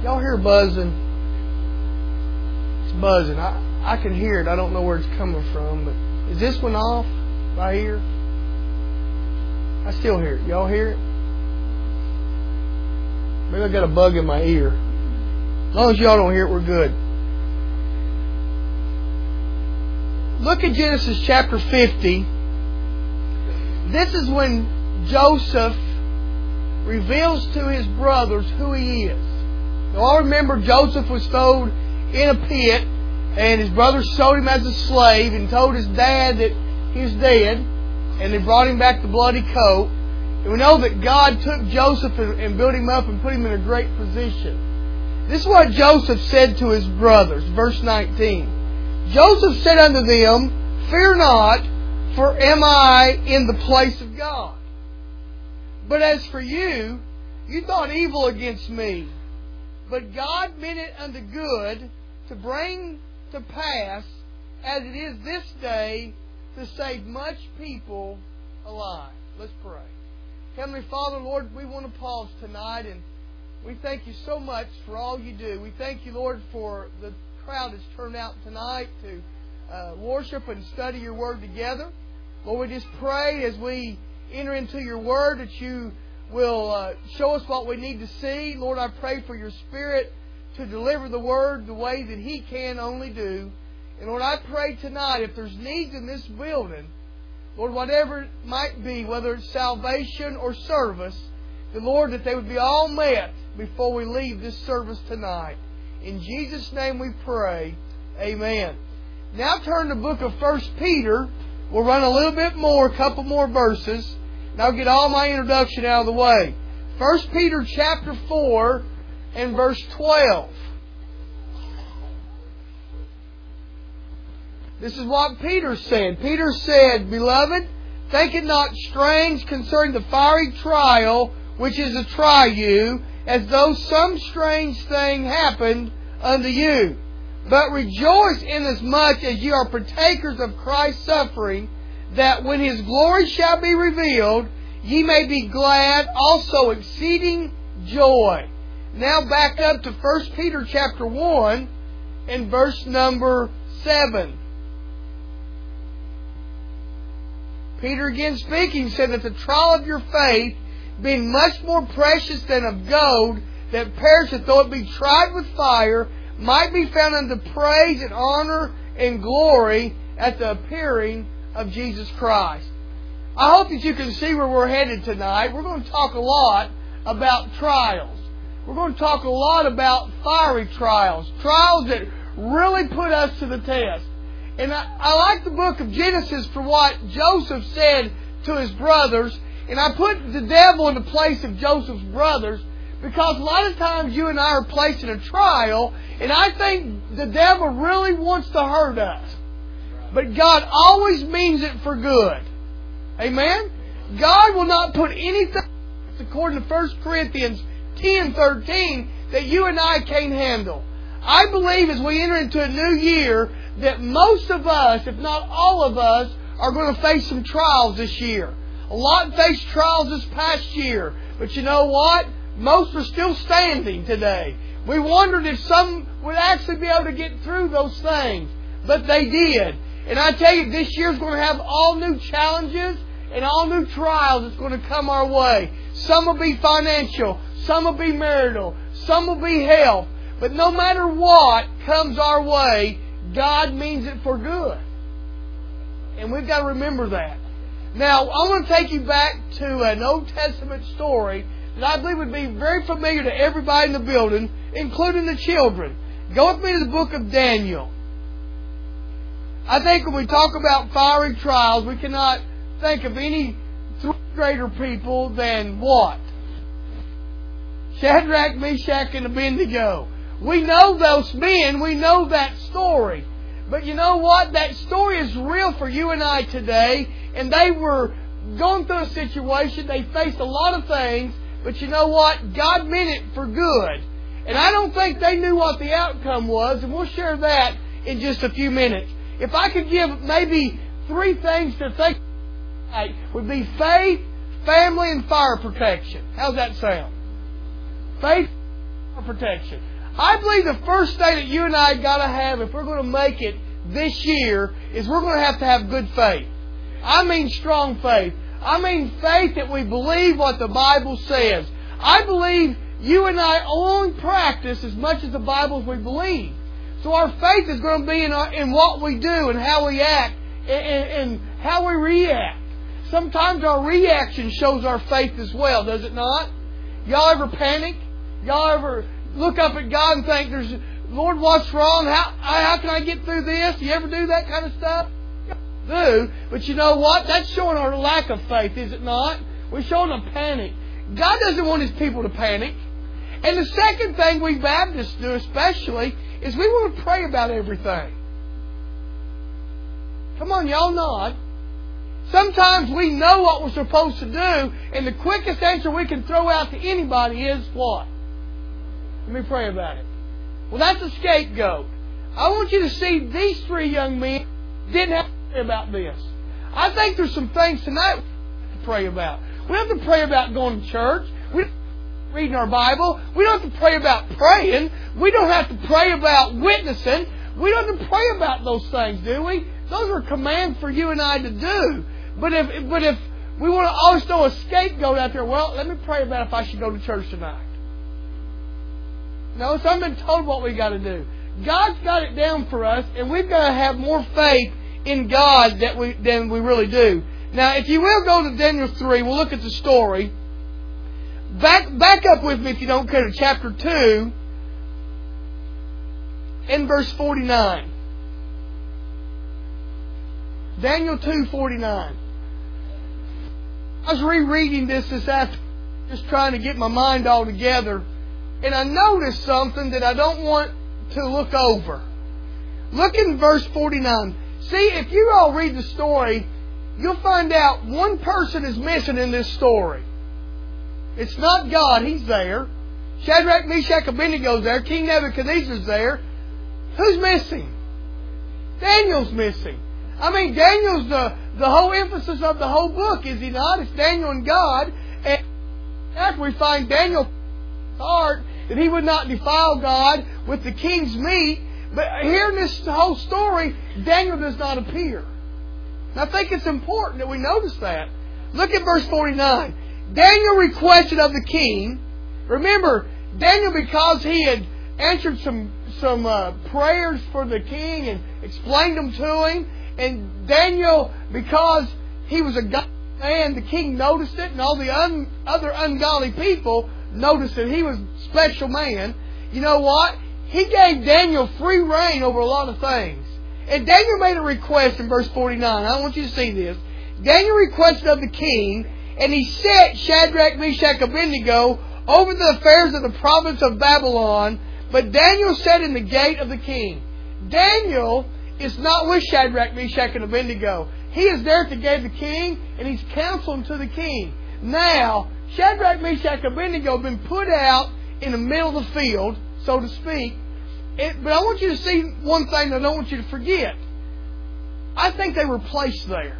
Y'all hear buzzing? It's buzzing. I can hear it. I don't know where it's coming from, but is this one off right here? I still hear it. Y'all hear it? Maybe I got a bug in my ear. As long as y'all don't hear it, we're good. Look at Genesis chapter 50. This is when Joseph reveals to his brothers who he is. Now, I remember Joseph was thrown in a pit, and his brothers sold him as a slave and told his dad that he was dead, and they brought him back the bloody coat. And we know that God took Joseph and built him up and put him in a great position. This is what Joseph said to his brothers, verse 19. Joseph said unto them, Fear not, for am I in the place of God? But as for you, you thought evil against me. But God meant it unto good to bring to pass, as it is this day, to save much people alive. Let's pray. Heavenly Father, Lord, we want to pause tonight, and we thank you so much for all you do. We thank you, Lord, for the crowd that's turned out tonight to worship and study your Word together. Lord, we just pray as we enter into your Word that you will show us what we need to see. Lord, I pray for your Spirit to deliver the Word the way that He can only do. And Lord, I pray tonight, if there's needs in this building, Lord, whatever it might be, whether it's salvation or service, the Lord, that they would be all met before we leave this service tonight. In Jesus' name we pray. Amen. Now turn to the book of 1 Peter. We'll run a little bit more, a couple more verses, and I'll get all my introduction out of the way. 1 Peter chapter 4 and verse 12. This is what Peter said. Peter said, Beloved, think it not strange concerning the fiery trial which is to try you, as though some strange thing happened unto you. But rejoice inasmuch as ye are partakers of Christ's suffering, that when His glory shall be revealed, ye may be glad, also exceeding joy. Now back up to 1 Peter chapter 1 and verse number 7. Peter again speaking said that the trial of your faith, being much more precious than of gold, that perisheth though it be tried with fire, might be found unto praise and honor and glory at the appearing of Jesus Christ. I hope that you can see where we're headed tonight. We're going to talk a lot about trials. We're going to talk a lot about fiery trials. Trials that really put us to the test. And I like the book of Genesis for what Joseph said to his brothers. And I put the devil in the place of Joseph's brothers, because a lot of times you and I are placed in a trial, and I think the devil really wants to hurt us. But God always means it for good. Amen? God will not put anything, according to 1 Corinthians 10:13, that you and I can't handle. I believe as we enter into a new year that most of us, if not all of us, are going to face some trials this year. A lot faced trials this past year. But you know what? Most are still standing today. We wondered if some would actually be able to get through those things. But they did. And I tell you, this year is going to have all new challenges and all new trials that's going to come our way. Some will be financial. Some will be marital. Some will be health. But no matter what comes our way, God means it for good. And we've got to remember that. Now, I want to take you back to an Old Testament story that I believe would be very familiar to everybody in the building, including the children. Go with me to the book of Daniel. I think when we talk about fiery trials, we cannot think of any greater people than what? Shadrach, Meshach, and Abednego. We know those men. We know that story. But you know what? That story is real for you and I today. And they were going through a situation. They faced a lot of things. But you know what? God meant it for good. And I don't think they knew what the outcome was. And we'll share that in just a few minutes. If I could give maybe 3 things to think about, would be faith, family, and fire protection. How's that sound? Faith, fire protection. I believe the first thing that you and I got to have if we're going to make it this year is we're going to have good faith. I mean strong faith. I mean faith that we believe what the Bible says. I believe you and I only practice as much as the Bible we believe. So our faith is going to be in what we do and how we act and how we react. Sometimes our reaction shows our faith as well, does it not? Y'all ever panic? Y'all ever look up at God and think, Lord, what's wrong? How can I get through this? You ever do that kind of stuff? Do, but you know what? That's showing our lack of faith, is it not? We're showing a panic. God doesn't want His people to panic. And the second thing we Baptists do especially is we want to pray about everything. Come on, y'all nod. Sometimes we know what we're supposed to do, and the quickest answer we can throw out to anybody is what? Let me pray about it. Well, that's a scapegoat. I want you to see these three young men didn't have to pray about this. I think there's some things tonight we have to pray about. We don't have to pray about going to church. We don't have to reading our Bible. We don't have to pray about praying. We don't have to pray about witnessing. We don't have to pray about those things, do we? Those are commands for you and I to do. But if we want to always throw a scapegoat out there, well, let me pray about if I should go to church tonight. No, so I've been told what we got to do. God's got it down for us, and we've got to have more faith in God than we really do. Now, if you will go to Daniel 3, we'll look at the story. Back up with me, if you don't care, to chapter 2 and verse 49. Daniel 2:49. I was rereading this afternoon, just trying to get my mind all together, and I noticed something that I don't want to look over. Look in verse 49. See, if you all read the story, you'll find out one person is missing in this story. It's not God. He's there. Shadrach, Meshach, Abednego's there. King Nebuchadnezzar's there. Who's missing? Daniel's missing. I mean, Daniel's the whole emphasis of the whole book, is he not? It's Daniel and God. And after we find Daniel's heart that he would not defile God with the king's meat, but here in this whole story, Daniel does not appear. And I think it's important that we notice that. Look at verse 49. Daniel requested of the king. Remember, Daniel, because he had answered some prayers for the king and explained them to him, and Daniel, because he was a godly man, the king noticed it, and all the other ungodly people noticed that he was a special man. You know what? He gave Daniel free reign over a lot of things. And Daniel made a request in verse 49. I want you to see this. Daniel requested of the king, and he set Shadrach, Meshach, Abednego over the affairs of the province of Babylon, but Daniel sat in the gate of the king. Daniel is not with Shadrach, Meshach, and Abednego. He is there at the gate of the king, and he's counseling to the king. Now, Shadrach, Meshach, and Abednego have been put out in the middle of the field, so to speak. But I want you to see one thing that I don't want you to forget. I think they were placed there.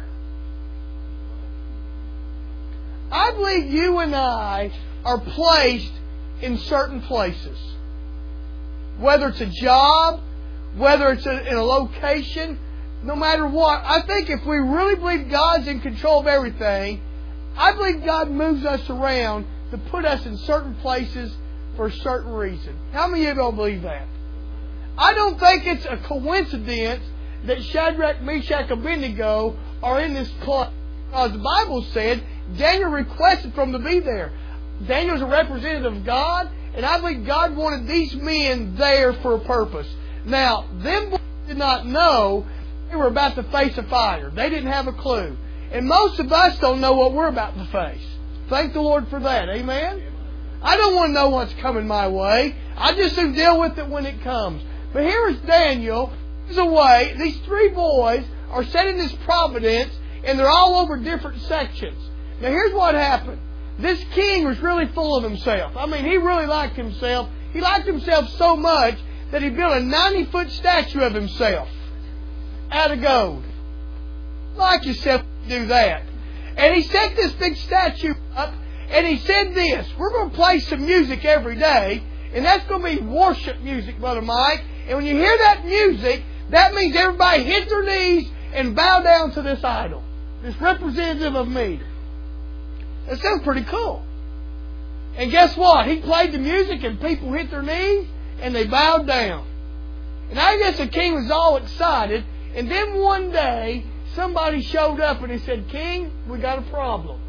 I believe you and I are placed in certain places. Whether it's a job, whether it's in a location, no matter what. I think if we really believe God's in control of everything, I believe God moves us around to put us in certain places for a certain reason. How many of you don't believe that? I don't think it's a coincidence that Shadrach, Meshach, and Abednego are in this place. Because the Bible said Daniel requested for them to be there. Daniel's a representative of God, and I believe God wanted these men there for a purpose. Now, them boys did not know they were about to face a fire. They didn't have a clue. And most of us don't know what we're about to face. Thank the Lord for that. Amen? I don't want to know what's coming my way. I just do deal with it when it comes. But here is Daniel. He's away. These three boys are set in this providence, and they're all over different sections. Now, here's what happened. This king was really full of himself. I mean, he really liked himself. He liked himself so much that he built a 90-foot statue of himself out of gold. Like yourself to do that. And he set this big statue up, and he said this: we're going to play some music every day, And that's going to be worship music, Brother Mike. And when you hear that music, that means everybody hit their knees and bow down to this idol. This representative of me. That sounds pretty cool. And guess what? He played the music and people hit their knees and they bowed down. And I guess the king was all excited. And then one day, somebody showed up and he said, King, we got a problem.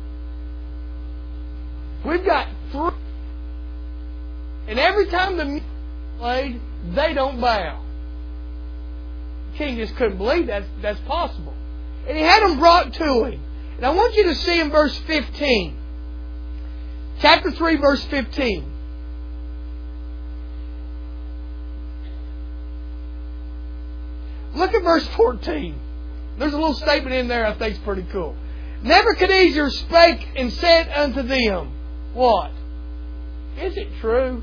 We've got 3. And every time the music played, they don't bow. The king just couldn't believe that's possible. And he had them brought to him. And I want you to see in verse 15. Chapter 3, verse 15. Look at verse 14. There's a little statement in there I think is pretty cool. Nebuchadnezzar spake and said unto them, what? Is it true?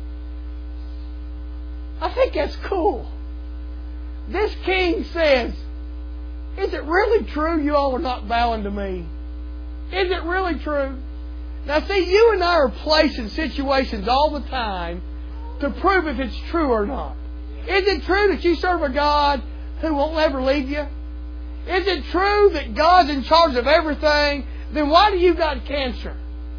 I think that's cool. This king says, is it really true you all are not bowing to me? Is it really true? Now see, you and I are placed in situations all the time to prove if it's true or not. Is it true that you serve a God who won't ever leave you? Is it true that God's in charge of everything? Then why do you got cancer?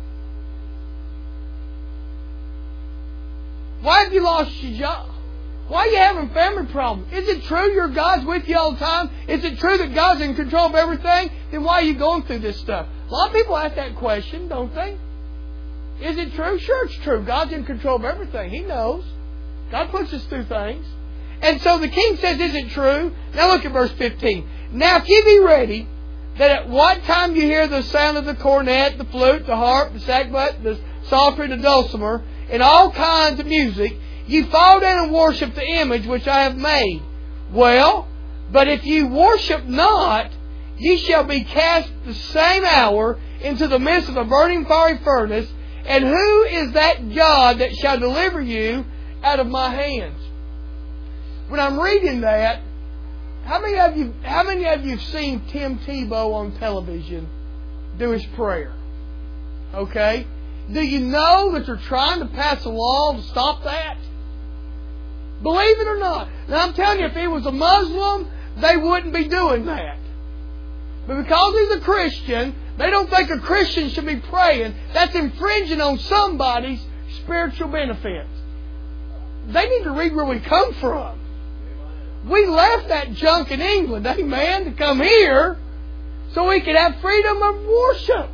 Why have you lost your job? Why are you having family problems? Is it true your God's with you all the time? Is it true that God's in control of everything? Then why are you going through this stuff? A lot of people ask that question, don't they? Is it true? Sure, it's true. God's in control of everything. He knows. God puts us through things. And so the king says, is it true? Now look at verse 15. Now if ye be ready, that at what time you hear the sound of the cornet, the flute, the harp, the sackbut, the psaltery, the dulcimer, and all kinds of music, ye fall down and worship the image which I have made. Well, but if ye worship not, ye shall be cast the same hour into the midst of a burning fiery furnace. And who is that God that shall deliver you out of my hands? When I'm reading that, how many of you have seen Tim Tebow on television do his prayer? Okay? Do you know that they're trying to pass a law to stop that? Believe it or not. Now I'm telling you, if he was a Muslim, they wouldn't be doing that. But because he's a Christian, they don't think a Christian should be praying. That's infringing on somebody's spiritual benefits. They need to read where we come from. We left that junk in England, amen, to come here so we could have freedom of worship.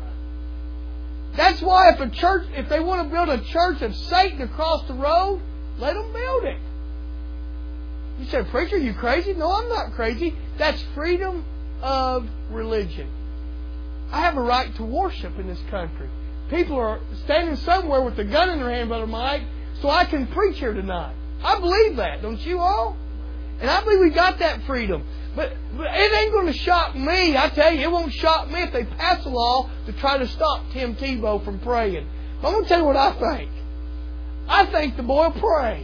That's why if they want to build a church of Satan across the road, let them build it. You say, preacher, you crazy? No, I'm not crazy. That's freedom of religion. I have a right to worship in this country. People are standing somewhere with a gun in their hand, Brother Mike, so I can preach here tonight. I believe that, don't you all? And I believe we got that freedom. But it ain't going to shock me. I tell you, it won't shock me if they pass a law to try to stop Tim Tebow from praying. But I'm going to tell you what I think. I think the boy will pray.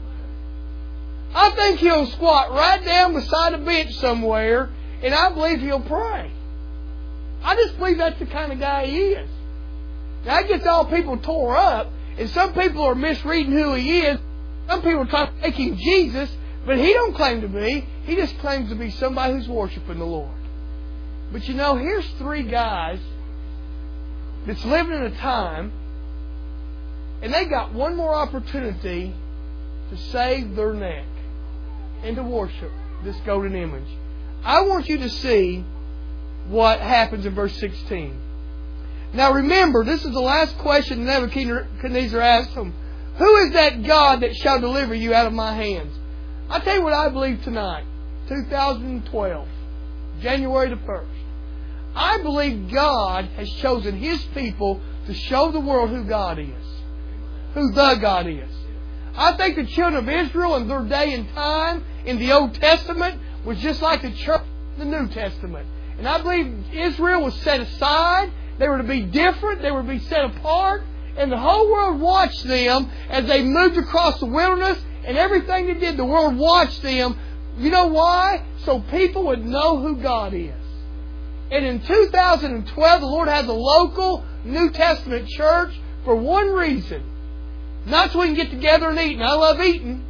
I think he'll squat right down beside a bench somewhere, and I believe he'll pray. I just believe that's the kind of guy he is. Now, that gets all people tore up, and some people are misreading who he is. Some people are trying to make him Jesus, but he don't claim to be. He just claims to be somebody who's worshiping the Lord. But you know, here's 3 guys that's living in a time, and they got one more opportunity to save their neck and to worship this golden image. I want you to see what happens in verse 16. Now remember, this is the last question Nebuchadnezzar asked him. Who is that God that shall deliver you out of my hands? I'll tell you what I believe tonight, 2012, January the 1st. I believe God has chosen His people to show the world who God is. Who the God is. I think the children of Israel in their day and time in the Old Testament was just like the church in the New Testament. And I believe Israel was set aside. They were to be different. They were to be set apart. And the whole world watched them as they moved across the wilderness. And everything they did, the world watched them. You know why? So people would know who God is. And in 2012, the Lord has a local New Testament church for one reason. Not so we can get together and eat. And I love eating.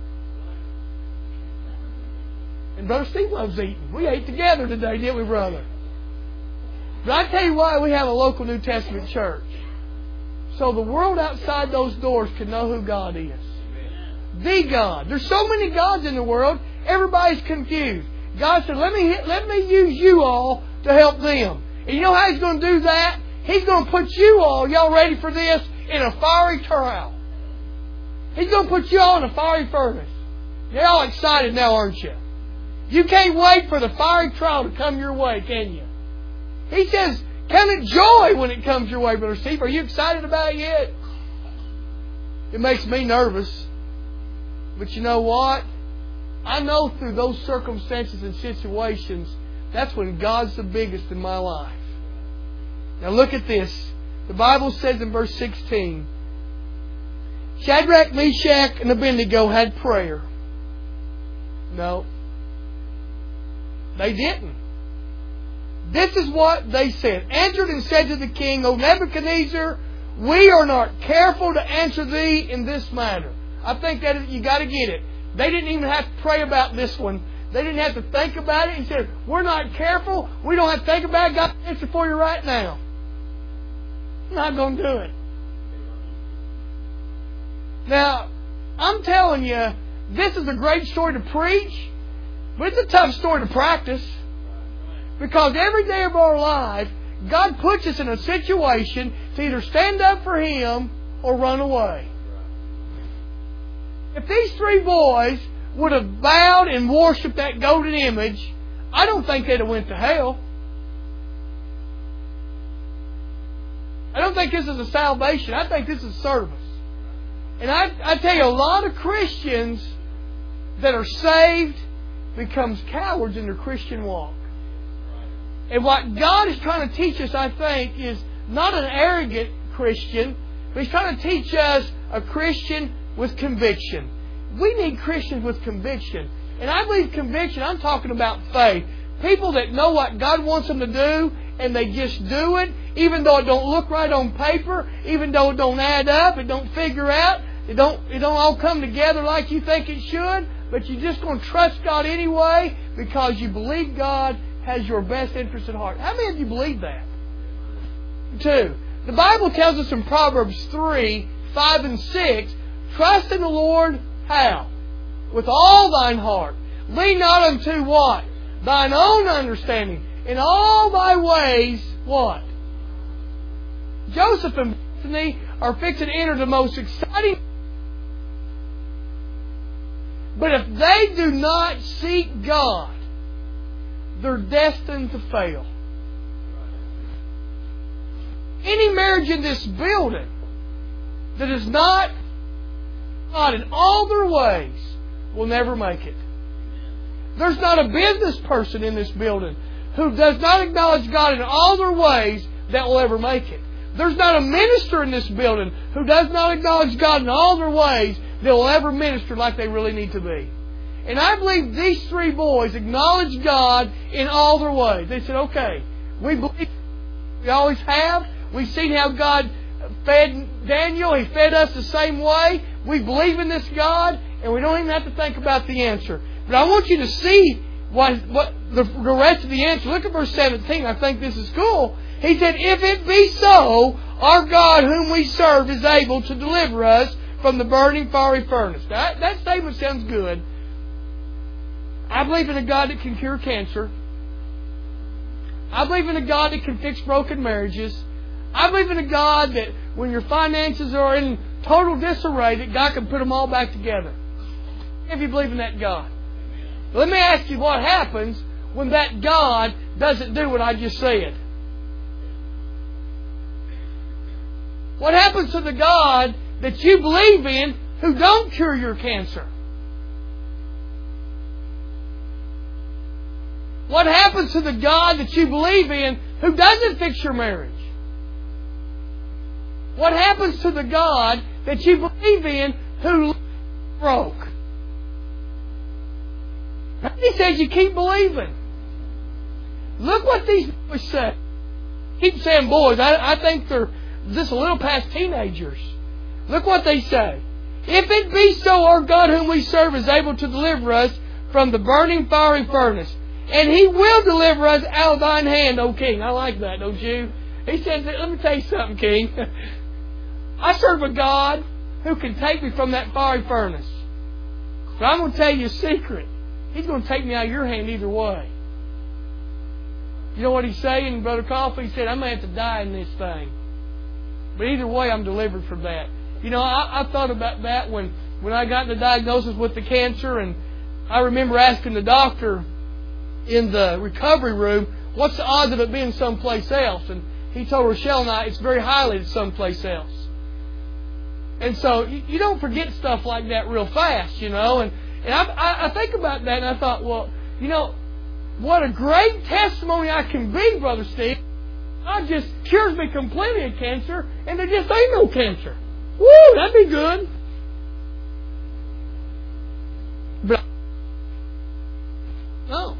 And Brother Steve loves eating. We ate together today, didn't we, brother? But I tell you why we have a local New Testament church. So the world outside those doors can know who God is. The God. There's so many gods in the world, everybody's confused. God said, let me use you all to help them. And you know how He's going to do that? He's going to put you all, y'all ready for this, in a fiery trial. He's going to put you all in a fiery furnace. You're all excited now, aren't you? You can't wait for the fiery trial to come your way, can you? He says, count it joy when it comes your way, Brother Steve. Are you excited about it yet? It makes me nervous. But you know what? I know through those circumstances and situations, that's when God's the biggest in my life. Now look at this. The Bible says in verse 16, Shadrach, Meshach, and Abednego had prayer. No. They didn't. This is what they said. Answered and said to the king, O Nebuchadnezzar, we are not careful to answer thee in this matter. I think that you got to get it. They didn't even have to pray about this one. They didn't have to think about it. He said, we're not careful. We don't have to think about it. Got the answer for you right now. I'm not going to do it. Now, I'm telling you, this is a great story to preach, but it's a tough story to practice. Because every day of our life, God puts us in a situation to either stand up for Him or run away. If these three boys would have bowed and worshipped that golden image, I don't think they'd have went to hell. I don't think this is a salvation. I think this is service. And I tell you, a lot of Christians that are saved becomes cowards in their Christian walk. And what God is trying to teach us, I think, is not an arrogant Christian, but He's trying to teach us a Christian with conviction. We need Christians with conviction. And I believe conviction, I'm talking about faith. People that know what God wants them to do, and they just do it, even though it don't look right on paper, even though it don't add up, it don't figure out, it don't all come together like you think it should, but you're just going to trust God anyway because you believe God has your best interest at heart. How many of you believe that? 2. The Bible tells us in Proverbs 3, 5 and 6, trust in the Lord, how? With all thine heart. Lean not unto what? Thine own understanding. In all thy ways, what? Joseph and Bethany are fixing to enter the most exciting. But if they do not seek God, they're destined to fail. Any marriage in this building that is not God in all their ways will never make it. There's not a business person in this building who does not acknowledge God in all their ways that will ever make it. There's not a minister in this building who does not acknowledge God in all their ways that will ever minister like they really need to be. And I believe these three boys acknowledged God in all their ways. They said, okay, we believe, we always have. We've seen how God fed Daniel. He fed us the same way. We believe in this God, and we don't even have to think about the answer. But I want you to see what the rest of the answer. Look at verse 17. I think this is cool. He said, if it be so, our God whom we serve is able to deliver us from the burning fiery furnace. That statement sounds good. I believe in a God that can cure cancer. I believe in a God that can fix broken marriages. I believe in a God that when your finances are in total disarray, that God can put them all back together. If you believe in that God. Let me ask you what happens when that God doesn't do what I just said. What happens to the God that you believe in who don't cure your cancer? What happens to the God that you believe in who doesn't fix your marriage? What happens to the God that you believe in who broke? He says you keep believing. Look what these boys say. Keep saying boys. I think they're just a little past teenagers. Look what they say. If it be so, our God whom we serve is able to deliver us from the burning fiery furnace. And He will deliver us out of thine hand, O King. I like that, don't you? He says, let me tell you something, King. I serve a God who can take me from that fiery furnace. But I'm going to tell you a secret. He's going to take me out of your hand either way. You know what he's saying, Brother Coffey? He said, I'm going to have to die in this thing. But either way, I'm delivered from that. You know, I thought about that when I got the diagnosis with the cancer, and I remember asking the doctor in the recovery room, what's the odds of it being someplace else? And he told Rochelle and I, it's very highly it's someplace else. And so you don't forget stuff like that real fast, you know. And I think about that, and I thought, well, you know, what a great testimony I can be, Brother Steve. God just cures me completely of cancer, and there just ain't no cancer. Woo, that'd be good. But no.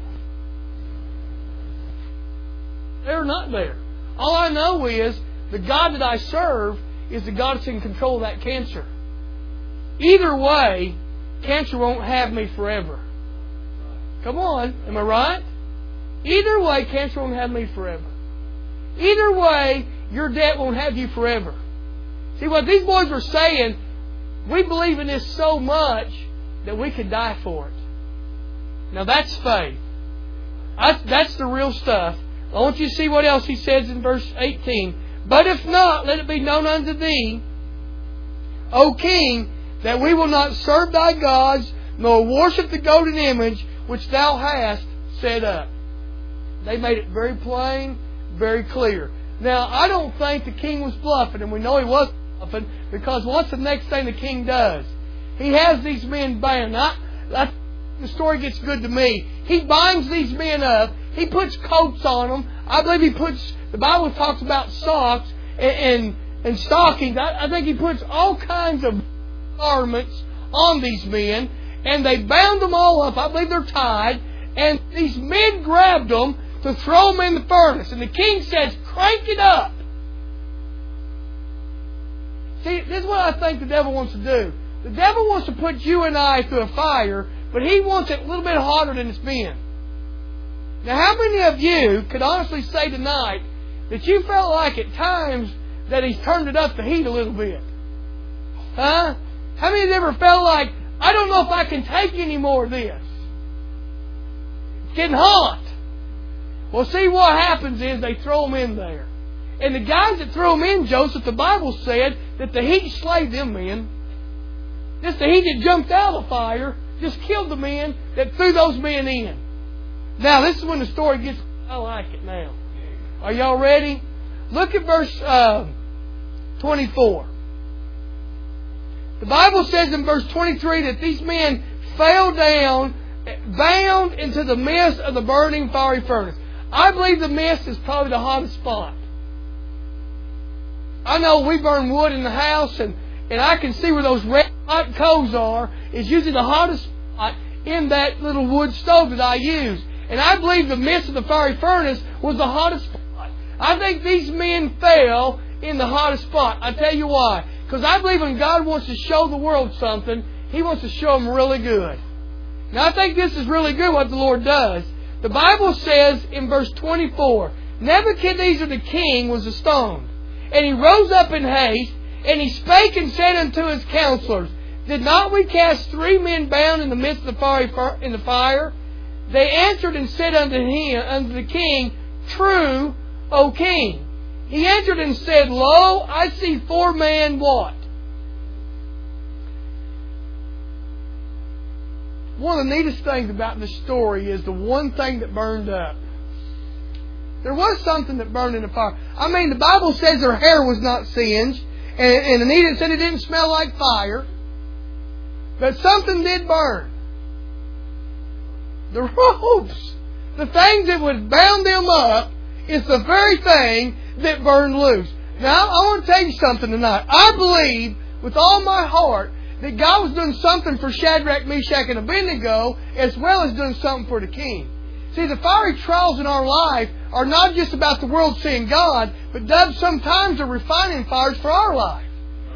They're not there. All I know is the God that I serve is the God that's in control of that cancer. Either way, cancer won't have me forever. Come on, am I right? Either way, cancer won't have me forever. Either way, your debt won't have you forever. See, what these boys were saying, we believe in this so much that we could die for it. Now that's faith. That's the real stuff. I want you to see what else he says in verse 18. But if not, let it be known unto thee, O King, that we will not serve thy gods, nor worship the golden image which thou hast set up. They made it very plain, very clear. Now, I don't think the king was bluffing, and we know he was bluffing, because what's the next thing the king does? He has these men bound. The story gets good to me. He binds these men up. He puts coats on them. I believe the Bible talks about socks and stockings. I think he puts all kinds of garments on these men, and they bound them all up. I believe they're tied, and these men grabbed them to throw them in the furnace. And the king says, crank it up. See, this is what I think the devil wants to do. The devil wants to put you and I through a fire, but he wants it a little bit hotter than it's been. Now, how many of you could honestly say tonight that you felt like at times that he's turned it up the heat a little bit? Huh? How many of you ever felt like, I don't know if I can take any more of this? It's getting hot. Well, see, what happens is they throw them in there. And the guys that threw them in, Joseph, the Bible said that the heat slayed them men. Just the heat that jumped out of the fire just killed the men that threw those men in. Now, this is when the story gets... I like it now. Are y'all ready? Look at verse 24. The Bible says in verse 23 that these men fell down, bound into the midst of the burning fiery furnace. I believe the midst is probably the hottest spot. I know we burn wood in the house, and I can see where those red hot coals are. It's usually the hottest spot in that little wood stove that I use. And I believe the midst of the fiery furnace was the hottest spot. I think these men fell in the hottest spot. I tell you why. Because I believe when God wants to show the world something, He wants to show them really good. Now I think this is really good what the Lord does. The Bible says in verse 24, Nebuchadnezzar the king was astonished, and he rose up in haste, and he spake and said unto his counselors, Did not we cast 3 men bound in the midst of the fire? They answered and said unto the king, True, O king. He answered and said, Lo, I see 4 men what? One of the neatest things about this story is the one thing that burned up. There was something that burned in the fire. I mean, the Bible says their hair was not singed, and Anita said it didn't smell like fire. But something did burn. The ropes, the things that would bound them up, is the very thing that burned loose. Now, I want to tell you something tonight. I believe with all my heart that God was doing something for Shadrach, Meshach, and Abednego, as well as doing something for the king. See, the fiery trials in our life are not just about the world seeing God, but sometimes they're refining fires for our life.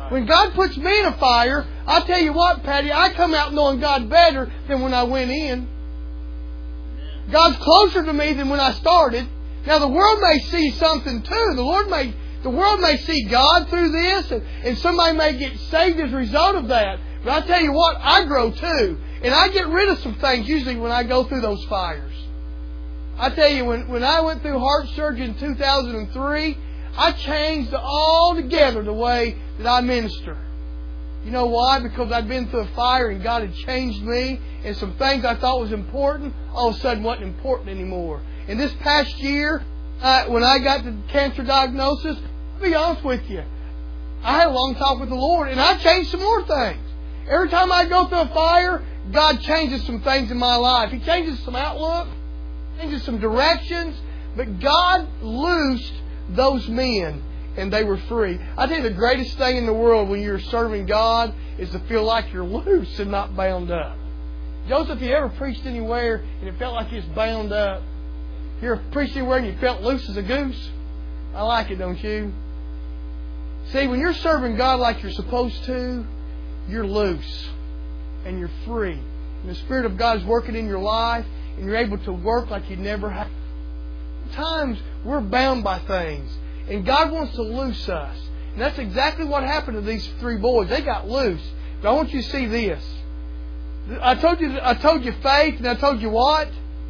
When God puts me in a fire, I tell you what, Patty, I come out knowing God better than when I went in. God's closer to me than when I started. Now the world may see something too. The world may see God through this, and somebody may get saved as a result of that. But I tell you what, I grow too. And I get rid of some things usually when I go through those fires. I tell you, when I went through heart surgery in 2003, I changed altogether the way that I minister. You know why? Because I'd been through a fire and God had changed me, and some things I thought was important all of a sudden wasn't important anymore. And this past year, when I got the cancer diagnosis, I'll be honest with you, I had a long talk with the Lord, and I changed some more things. Every time I go through a fire, God changes some things in my life. He changes some outlook, changes some directions, but God loosed those men, and they were free. I think the greatest thing in the world when you're serving God is to feel like you're loose and not bound up. Joseph, you ever preached anywhere and it felt like you was bound up? You ever preached anywhere and you felt loose as a goose? I like it, don't you? See, when you're serving God like you're supposed to, you're loose and you're free. And the Spirit of God is working in your life, and you're able to work like you never have. Sometimes we're bound by things, and God wants to loose us. And that's exactly what happened to these three boys. They got loose. But I want you to see this. I told you faith, and I told you what?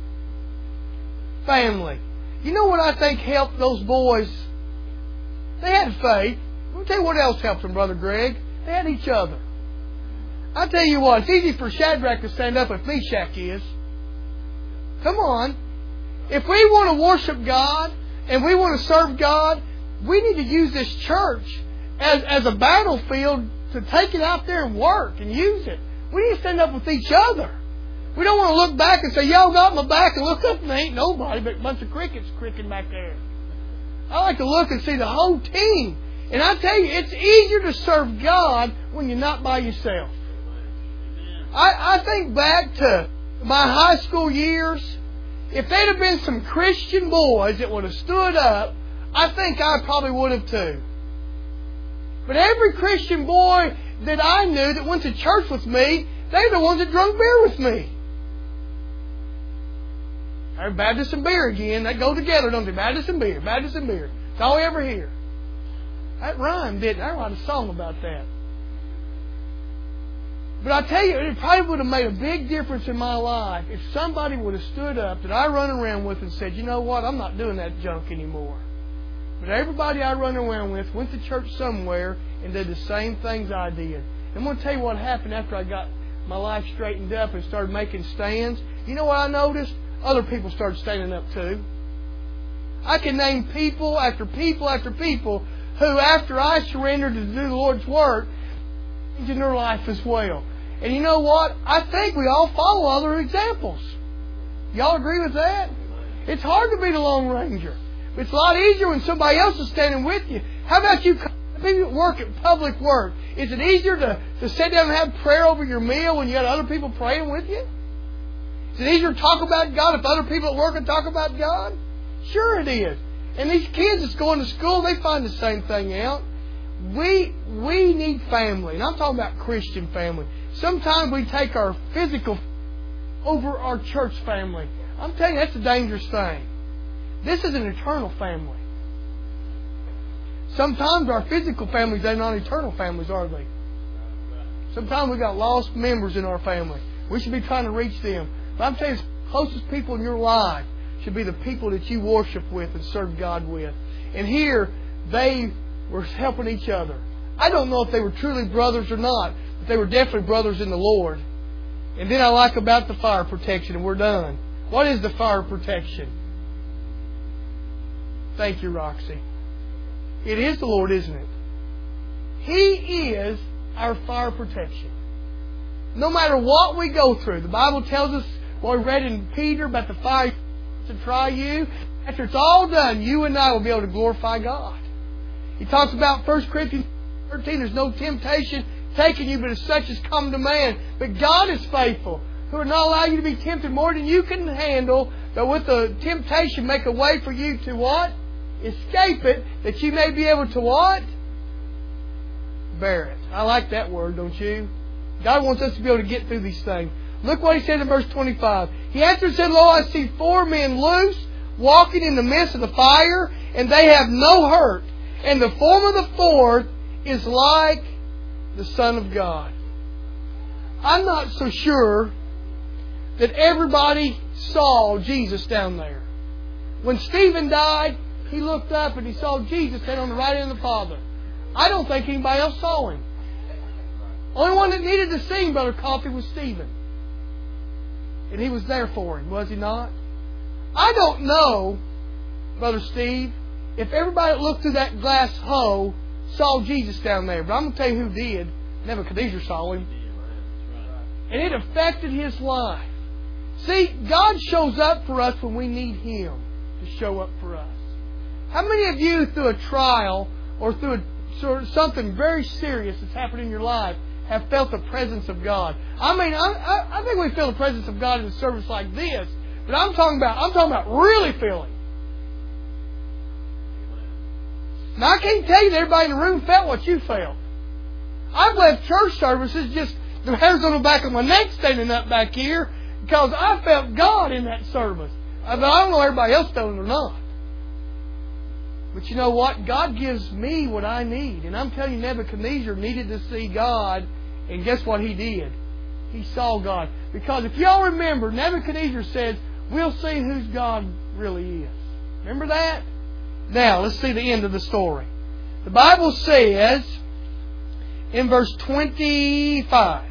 Family. You know what I think helped those boys? They had faith. Let me tell you what else helped them, Brother Greg. They had each other. I tell you what, it's easy for Shadrach to stand up if Meshach is. Come on. If we want to worship God and we want to serve God, we need to use this church as a battlefield to take it out there and work and use it. We need to stand up with each other. We don't want to look back and say, y'all got my back, and look up and there ain't nobody but a bunch of crickets cricking back there. I like to look and see the whole team. And I tell you, it's easier to serve God when you're not by yourself. I think back to my high school years. If there'd have been some Christian boys that would have stood up, I think I probably would have too. But every Christian boy that I knew that went to church with me, they're the ones that drunk beer with me. Baptist and beer again. They go together, don't they? Baptist and beer. Baptist and beer. That's all we ever hear. That rhymed, didn't it? I wrote a song about that. But I tell you, it probably would have made a big difference in my life if somebody would have stood up that I run around with and said, you know what, I'm not doing that junk anymore. But everybody I run around with went to church somewhere and did the same things I did. I'm going to tell you what happened after I got my life straightened up and started making stands. You know what I noticed? Other people started standing up too. I can name people after people after people who, after I surrendered to do the Lord's work, changed in their life as well. And you know what? I think we all follow other examples. Y'all agree with that? It's hard to be the Lone Ranger. But it's a lot easier when somebody else is standing with you. How about you people work at public work? Is it easier to sit down and have prayer over your meal when you got other people praying with you? Is it easier to talk about God if other people at work can talk about God? Sure it is. And these kids that's going to school, they find the same thing out. We need family. And I'm talking about Christian family. Sometimes we take our physical over our church family. I'm telling you, that's a dangerous thing. This is an eternal family. Sometimes our physical families, they're not eternal families, are they? Sometimes we got lost members in our family. We should be trying to reach them. But I'm telling you, the closest people in your life should be the people that you worship with and serve God with. And here, they were helping each other. I don't know if they were truly brothers or not, but they were definitely brothers in the Lord. And then I like about the fire protection, and we're done. What is the fire protection? Thank you, Roxy. It is the Lord, isn't it? He is our fire protection. No matter what we go through, the Bible tells us what we read in Peter about the fire to try you. After it's all done, you and I will be able to glorify God. He talks about 1 Corinthians 13, there's no temptation taking you, but it's such as come to man. But God is faithful, who will not allow you to be tempted more than you can handle, but with the temptation make a way for you to what? Escape it, that you may be able to what? bear it. I like that word, don't you? God wants us to be able to get through these things. Look what He said in verse 25. He answered and said, Lo, I see 4 men loose, walking in the midst of the fire, and they have no hurt. And the form of the fourth is like the Son of God. I'm not so sure that everybody saw Jesus down there. When Stephen died, he looked up and he saw Jesus standing on the right hand of the Father. I don't think anybody else saw Him. Only one that needed to see Brother Coffee was Stephen. And he was there for him, was he not? I don't know, Brother Steve, if everybody that looked through that glass hole saw Jesus down there. But I'm going to tell you who did. Nebuchadnezzar saw Him. And it affected his life. See, God shows up for us when we need Him to show up for us. How many of you, through a trial or through something very serious that's happened in your life, have felt the presence of God? I mean, I think we feel the presence of God in a service like this, but I'm talking about really feeling. Now, I can't tell you that everybody in the room felt what you felt. I've left church services just the hairs on the back of my neck standing up back here because I felt God in that service. But I don't know if everybody else felt it or not. But you know what? God gives me what I need. And I'm telling you, Nebuchadnezzar needed to see God. And guess what he did? He saw God. Because if y'all remember, Nebuchadnezzar said, we'll see whose God really is. Remember that? Now, let's see the end of the story. The Bible says in verse 25,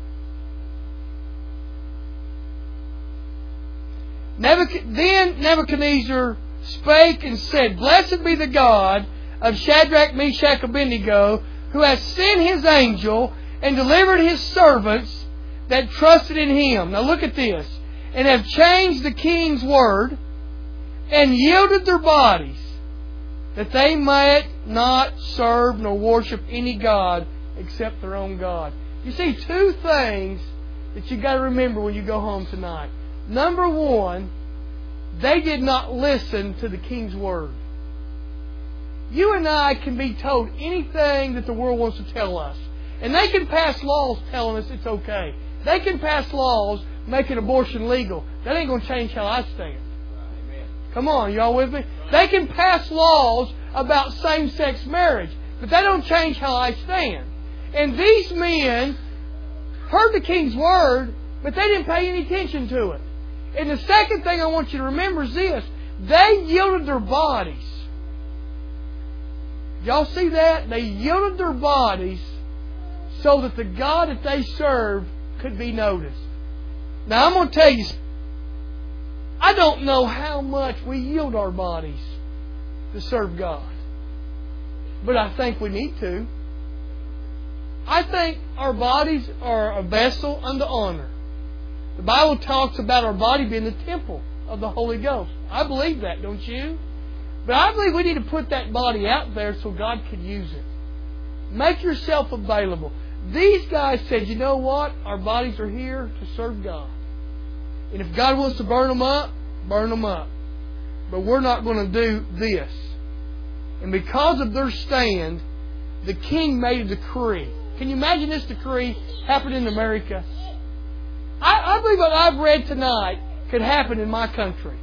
Then Nebuchadnezzar spake and said, Blessed be the God of Shadrach, Meshach, and Abednego, who hath sent His angel and delivered His servants that trusted in Him. Now look at this. And have changed the king's word and yielded their bodies, that they might not serve nor worship any God except their own God. You see, 2 things that you've got to remember when you go home tonight. Number 1, they did not listen to the king's word. You and I can be told anything that the world wants to tell us. And they can pass laws telling us it's okay. They can pass laws making abortion legal. That ain't going to change how I stand. Come on, y'all with me? They can pass laws about same-sex marriage, but they don't change how I stand. And these men heard the king's word, but they didn't pay any attention to it. And the second thing I want you to remember is this. They yielded their bodies. Y'all see that? They yielded their bodies so that the God that they served could be noticed. Now I'm going to tell you, I don't know how much we yield our bodies to serve God. But I think we need to. I think our bodies are a vessel unto honor. The Bible talks about our body being the temple of the Holy Ghost. I believe that, don't you? But I believe we need to put that body out there so God could use it. Make yourself available. These guys said, you know what? Our bodies are here to serve God. And if God wants to burn them up, burn them up. But we're not going to do this. And because of their stand, the king made a decree. Can you imagine this decree happened in America? I believe what I've read tonight could happen in my country.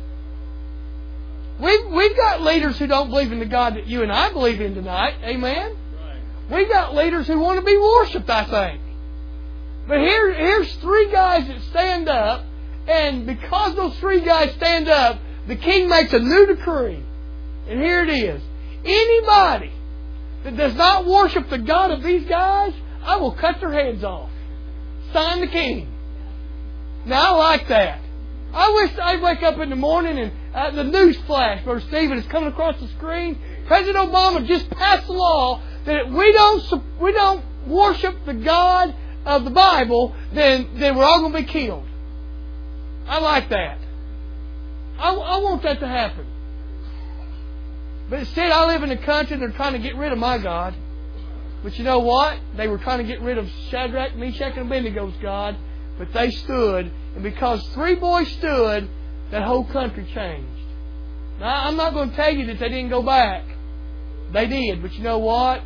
We've got leaders who don't believe in the God that you and I believe in tonight. Amen? We've got leaders who want to be worshipped, I think. But here's 3 guys that stand up, and because those 3 guys stand up, the king makes a new decree. And here it is. Anybody that does not worship the God of these guys, I will cut their heads off. Sign the king. Now I like that. I wish I'd wake up in the morning and the news flash, Brother Stephen, is coming across the screen. President Obama just passed a law that if we don't worship the God of the Bible, then we're all going to be killed. I like that. I want that to happen. But instead, I live in a country they're trying to get rid of my God. But you know what? They were trying to get rid of Shadrach, Meshach, and Abednego's God. But they stood. And because 3 boys stood, that whole country changed. Now, I'm not going to tell you that they didn't go back. They did. But you know what?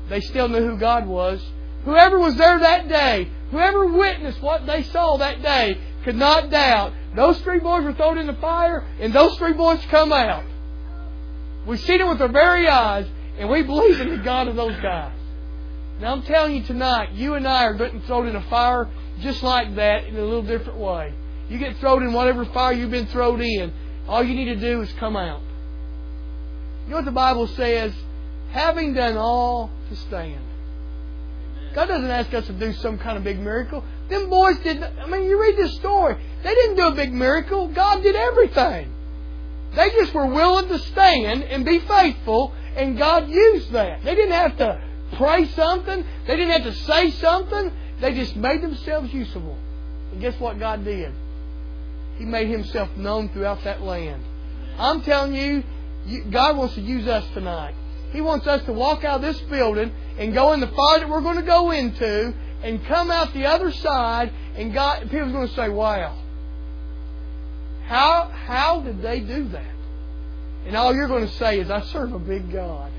they still knew who God was. Whoever was there that day, whoever witnessed what they saw that day, could not doubt. Those 3 boys were thrown in the fire, and those 3 boys come out. We've seen it with our very eyes, and we believe in the God of those guys. Now I'm telling you tonight, you and I are getting thrown in a fire just like that in a little different way. You get thrown in whatever fire you've been thrown in, all you need to do is come out. You know what the Bible says? Having done all to stand. God doesn't ask us to do some kind of big miracle. Them boys did. You read this story. They didn't do a big miracle. God did everything. They just were willing to stand and be faithful, and God used that. They didn't have to pray something. They didn't have to say something. They just made themselves usable. And guess what God did? He made Himself known throughout that land. I'm telling you, God wants to use us tonight. He wants us to walk out of this building and go in the fire that we're going to go into and come out the other side, and people's going to say, wow, how did they do that? And all you're going to say is, I serve a big God.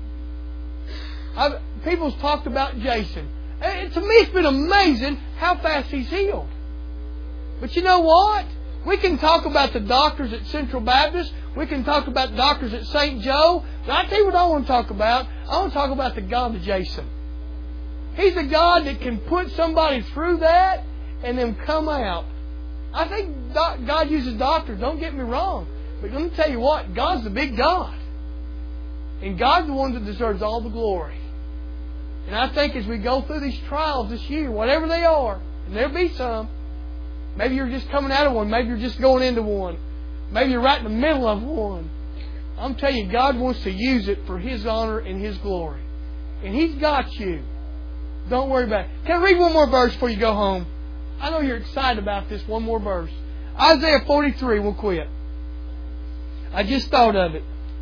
People's talked about Jason. To me, it's been amazing how fast he's healed. But you know what? We can talk about the doctors at Central Baptist. We can talk about doctors at St. Joe. But I tell you what I want to talk about. I want to talk about the God of Jason. He's a God that can put somebody through that and then come out. I think God uses doctors. Don't get me wrong. But let me tell you what. God's the big God. And God's the one that deserves all the glory. And I think as we go through these trials this year, whatever they are, and there'll be some, maybe you're just coming out of one. Maybe you're just going into one. Maybe you're right in the middle of one. I'm telling you, God wants to use it for His honor and His glory. And He's got you. Don't worry about it. Can I read one more verse before you go home? I know you're excited about this. One more verse. Isaiah 43. We'll quit. I just thought of it.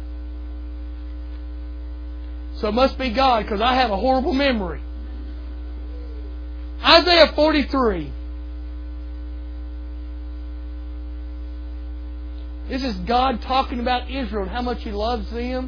So it must be God, because I have a horrible memory. Isaiah 43. This is God talking about Israel and how much He loves them.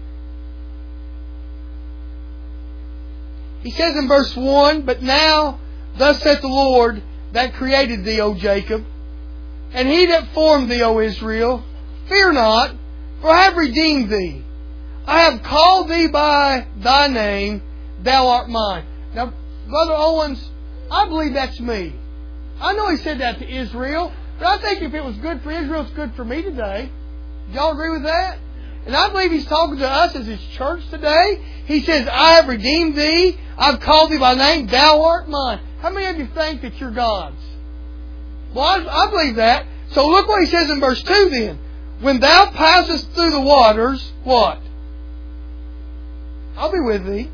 He says in verse 1, But now, thus saith the Lord that created thee, O Jacob, and He that formed thee, O Israel, fear not, for I have redeemed thee. I have called thee by thy name, thou art mine. Now, Brother Owens, I believe that's me. I know he said that to Israel, but I think if it was good for Israel, it's good for me today. Do y'all agree with that? And I believe He's talking to us as His church today. He says, I have redeemed thee. I've called thee by name. Thou art mine. How many of you think that you're God's? Well, I believe that. So look what He says in verse 2 then. When thou passest through the waters, what? I'll be with thee.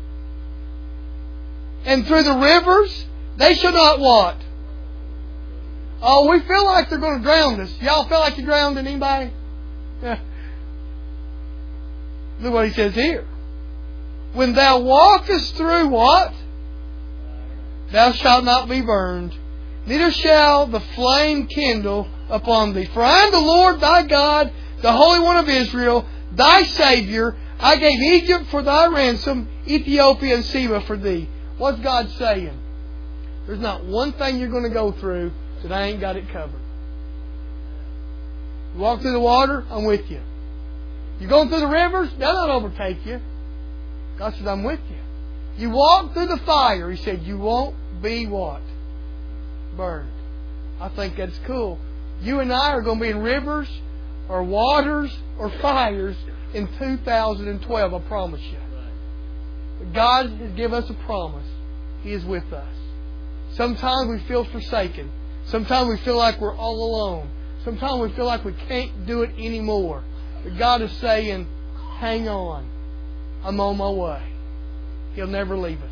And through the rivers, they shall not what? Oh, we feel like they're going to drown us. Y'all feel like you're drowned in anybody? Yeah. Look what He says here. When thou walkest through what? Thou shalt not be burned, neither shall the flame kindle upon thee. For I am the Lord thy God, the Holy One of Israel, thy Savior. I gave Egypt for thy ransom, Ethiopia and Seba for thee. What's God saying? There's not one thing you're going to go through that I ain't got it covered. You walk through the water, I'm with you. You're going through the rivers, they'll not overtake you. God said, I'm with you. You walk through the fire, He said, you won't be what? Burned. I think that's cool. You and I are going to be in rivers or waters or fires in 2012, I promise you. But God has given us a promise. He is with us. Sometimes we feel forsaken. Sometimes we feel like we're all alone. Sometimes we feel like we can't do it anymore. But God is saying, hang on. I'm on my way. He'll never leave us.